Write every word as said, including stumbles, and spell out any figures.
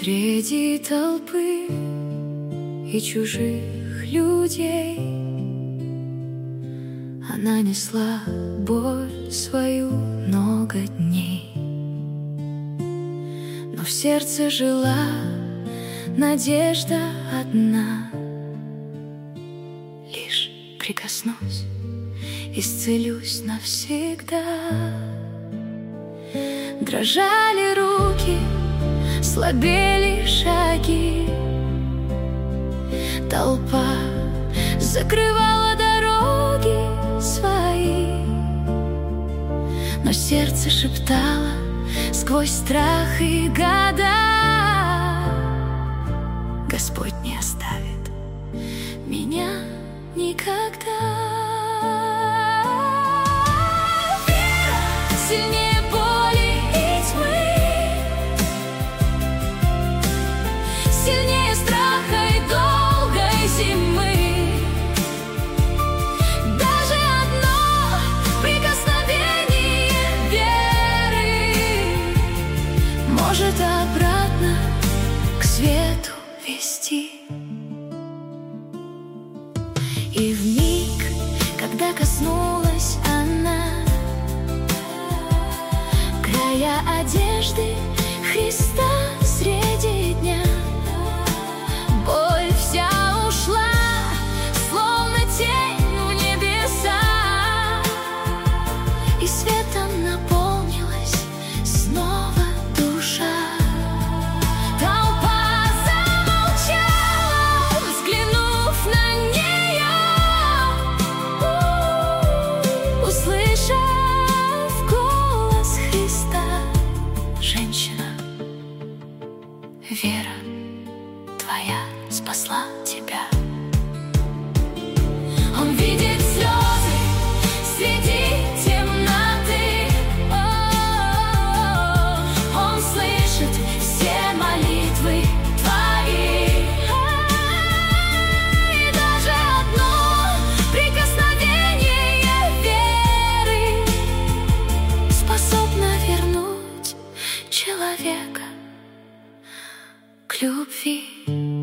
Среди толпы и чужих людей она несла боль свою много дней. Но в сердце жила надежда одна: лишь прикоснусь, исцелюсь навсегда. Дрожали руки, слабели шаги, толпа закрывала дороги свои, но сердце шептало сквозь страх и года: Господь не оставит меня никогда. Вера сильнее боли и тьмы, сильнее страха и долгой зимы. Даже одно прикосновение веры может обратно к свету вести. И в миг, когда коснулась она края одежды Христа среди дня, боль вся ушла, словно тень в небеса, и светом наполнилась снова душа. Толпа замолчала, взглянув на нее, услышав голос Христа: женщина, вера твоя спасла тебя. Он видит слезы среди темноты, О, он слышит все молитвы твои. И даже одно прикосновение веры способно вернуть человека к любви.